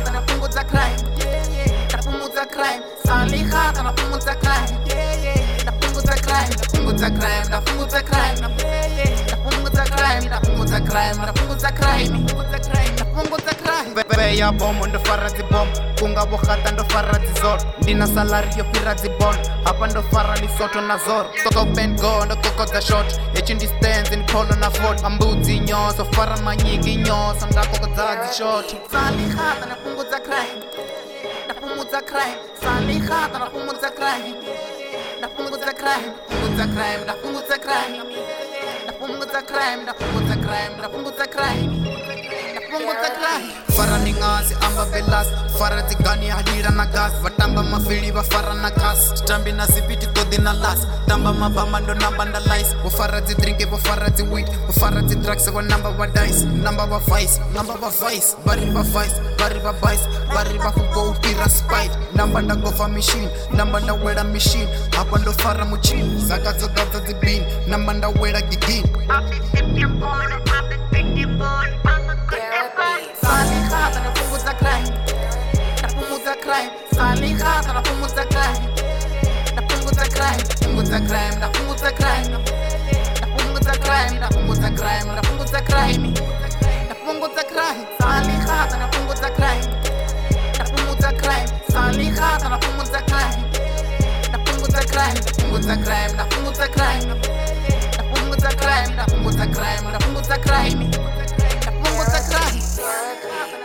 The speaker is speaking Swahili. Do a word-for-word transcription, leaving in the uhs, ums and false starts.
Salihata napunguza crime, napunguza crime. Salihata napunguza crime, napunguza crime, napunguza crime, napunguza crime, napunguza crime, napunguza crime, napunguza crime, napunguza crime. Bebe ya bomo ndo farazi bom, kunga bokhata ndo farazi zor. Ndina salary yo pirazi bon, hapa ndo fara ni soto na zor. Stop and go ndo koko za short, echi ndi stands in polo na fort. Ambuzi nyoso fara manyigi nyoso ngako kazazi short. Salihata napunguza crime, napunguza crime. Salihata napunguza crime, napunguza crime, napunguza crime, napunguza crime, napunguza crime, napunguza crime, napunguza crime, napunguza crime. Fara ni ngazi amba belas, fara zigani hadira na gas. Watamba mafili wa fara na gas, tambi na zipiti todi na las. Tamba mabama ndo namba na lies. Wafara zi drinke, wafara zi weed, wafara zi drugs, wa number wa dice. Number wa vice, number wa vice. Bari wa vice, bari wa vice. Bari wa hugo upira spite. Number na gofa machine, number na wera machine. Hapa ndo fara muchini, zaka zoda za zibini. Number na wera gigini. Salihata napunguza crime, napunguza crime. Salihata napunguza crime, napunguza crime, napunguza crime, napunguza crime, napunguza crime, napunguza crime, napunguza crime, napunguza crime. Salihata napunguza crime, napunguza crime. Salihata napunguza crime, napunguza crime, napunguza crime, napunguza crime, napunguza crime, napunguza crime, napunguza crime, napunguza crime.